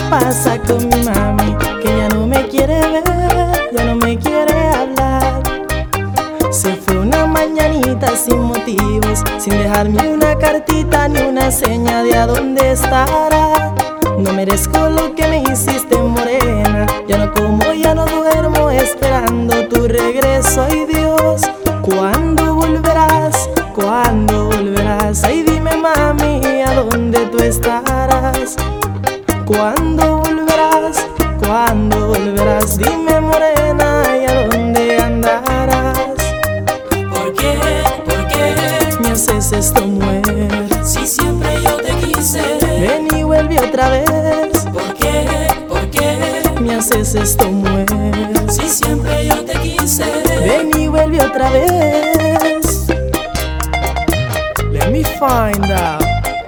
pasa con mi mami? Que ya no me quiere ver, ya no me quiere hablar. Se fue una mañanita sin motivos, sin dejarme una cartita ni una seña de a dónde estará. No merezco lo que me hiciste, morena. Ya no como, ya no duermo, esperando tu regreso. Ay Dios, ¿cuándo volverás? ¿Cuándo volverás? Ay dime mami, ¿a dónde tú estarás? ¿Cuándo volverás? ¿Cuándo volverás? Dime morena, ¿y a dónde andarás? ¿Por qué? ¿Por qué? Me haces esto, mujer. Si siempre yo te quise. Ven y vuelve otra vez. ¿Por qué? ¿Por qué? Me haces esto, mujer. Si siempre yo te quise. Ven y vuelve otra vez. Let me find out.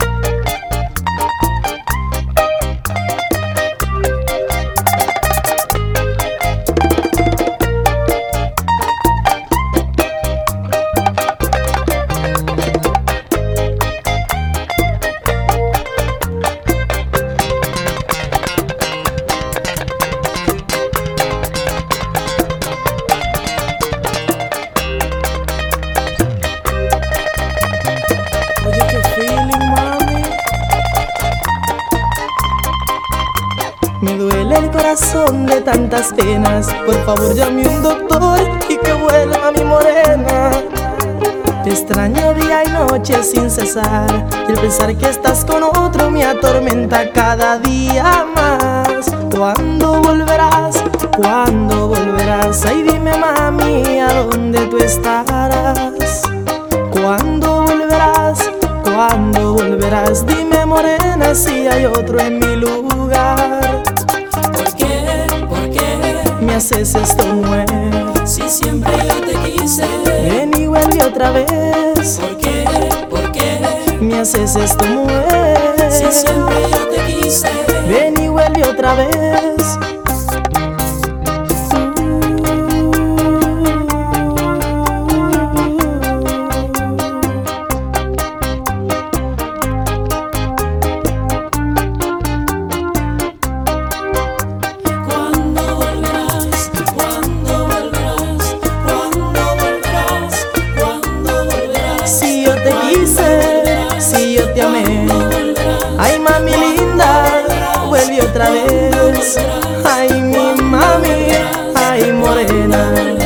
Oye, qué feeling, mami. Me duele el corazón de tantas penas. Por favor, llame un doctor y que vuelva mi morena. Te extraño día y noche sin cesar, y el pensar que estás con otro me atormenta cada día más. ¿Cuándo volverás? ¿Cuándo volverás? Ay dime mami, ¿a dónde tú estarás? ¿Cuándo volverás? ¿Cuándo volverás? Dime morena si hay otro en mi lugar. ¿Por qué? ¿Por qué? Me haces esto, mujer. Si siempre yo te quise. Ven y vuelve otra vez. ¿Por qué? ¿Por qué? Me haces esto, mujer. Si siempre yo te quise. Ven y vuelve otra vez. ¿Cuándo volverás? ¿Cuándo volverás? ¿Cuándo volverás? ¿Cuándo volverás? Si yo te quise, si yo te amé. Ay mami linda, vuelve otra vez. Ay mi mami, ay morena.